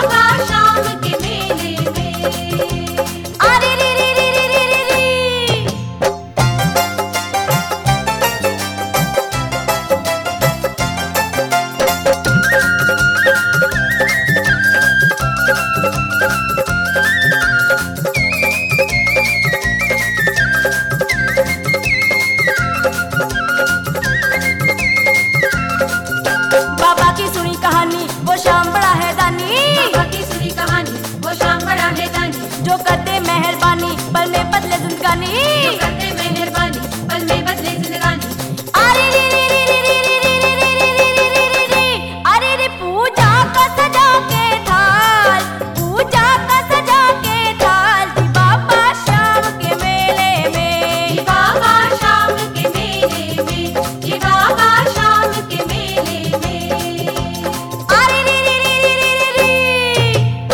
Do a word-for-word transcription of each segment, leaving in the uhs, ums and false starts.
बाबा शाम के मेले में। अरे रे रे रे रे रे रे रे। बाबा की सुनी कहानी वो शाम बड़ा है दानी, बाबा की सुनी कहानी वो शाम बड़ा है दानी, जो करते मेहरबानी पल में बदले जिंदगानी। जो करते मेहरबानी पल में बदले जिंदगानी। अरे रे रे रे रे रे रे रे रे रे रे रे रे। अरे रे पूजा का सजा के थाल, पूजा का सजा के थाल, जी बाबा शाम के मेले में। जी बाबा शाम के मेले में, जी बाबा शाम के मेले में। अरे रे रे रे रे रे रे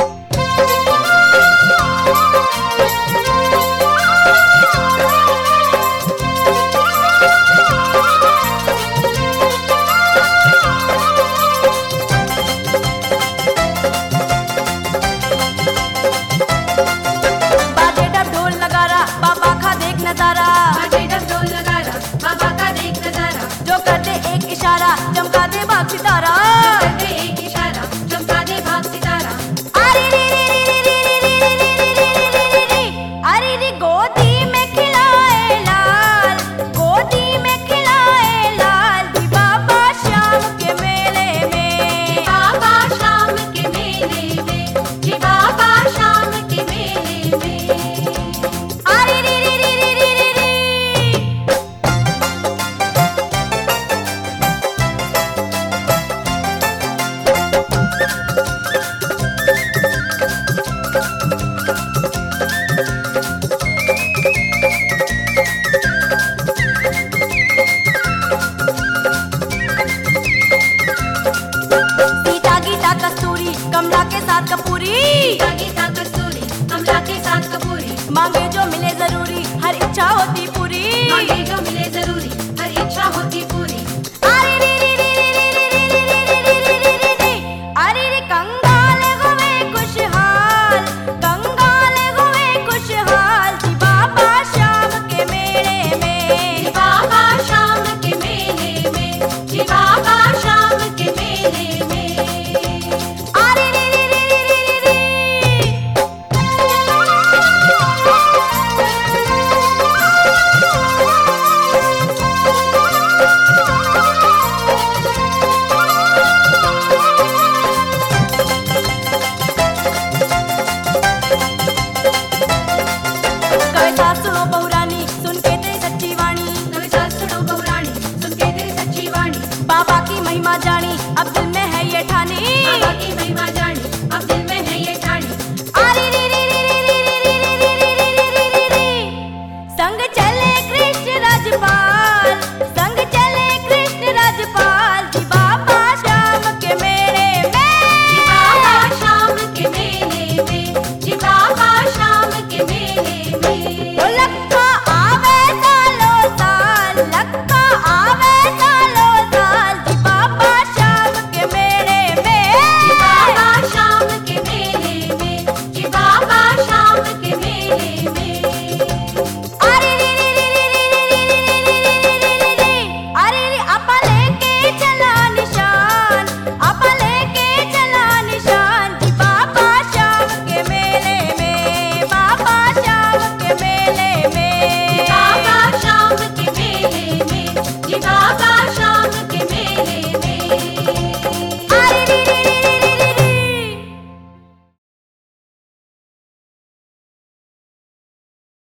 बाजे डब ढोल नगारा बाबा का देख नजारा, बाजे डब ढोल नगारा बाबा का देख नजारा। जो करते एक इशारा चमका दे बाग सितारा। करते एक इशारा चमका दे भाग सितारा। अरे रे रे रे रे रे रे रे रे रे रे रे। अरे रे गोदी में खिलाए लाल, गोदी में खिलाए लाल, जी बाबा शाम के मेले में। बाबा शाम के मेले में, जी बाबा शाम के मेले में। अरे रे रे रे रे रे रे रे। सीता गीता कस्तूरी कमला के साथ कपूरी, गीता गीता कस्तूरी कमला के साथ कपूरी। मांगे जो मिले जरूरी हर इच्छा होती पूरी। मांगे जो मिले जरूरी हर इच्छा होती पूरी। अरे रे रे रे रे रे रे रे रे रे रे रे रे रे। अरे रे कंगाल हुए खुशहाल, कंगाल हुए खुशहाल, जी बाबा शाम के मेले जी में। बाबा शाम के मेले में, जी बाबा शाम के मेले में। अरे रे रे रे रे रे रे रे। कहे सास सुनो बहुरानी सुन के तेरी सच्ची वाणी, नवे सास सुनो बहुरानी सुन के तेरी सच्ची वाणी। बाबा की महिमा जानी अब दिल में है ये ठानी। बाबा की महिमा जानी अब दिल में है ये ठानी। अरे रे रे रे रे रे रे रे रे रे रे रे रे रे। संग चले कृष्ण राजपाल, संग चले कृष्ण राजपाल, जी बाबा शाम के मेले जी में। बाबा शाम के मेले में, जी बाबा शाम के मेले में। ओ लक्का आवे सालो साल, लक्का आवे सालो साल, जी बाबा शाम के मेले जी में। बाबा शाम के मेले में, जी बाबा शाम के मेले में। अरे रे रे रे रे रे रे रे रे रे रे रे। अरे रे आपा लेके चला निशान, आपा लेके चला निशान, जी बाबा शाम के मेले में। बाबा शाम के मेले जी में। बाबा शाम के मेले में, जी बाबा शाम के मेले में।